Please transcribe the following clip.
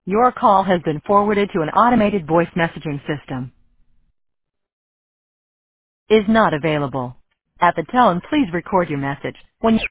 Your call has been forwarded to an automated voice messaging system. Is not available. At the tone, please record your message. When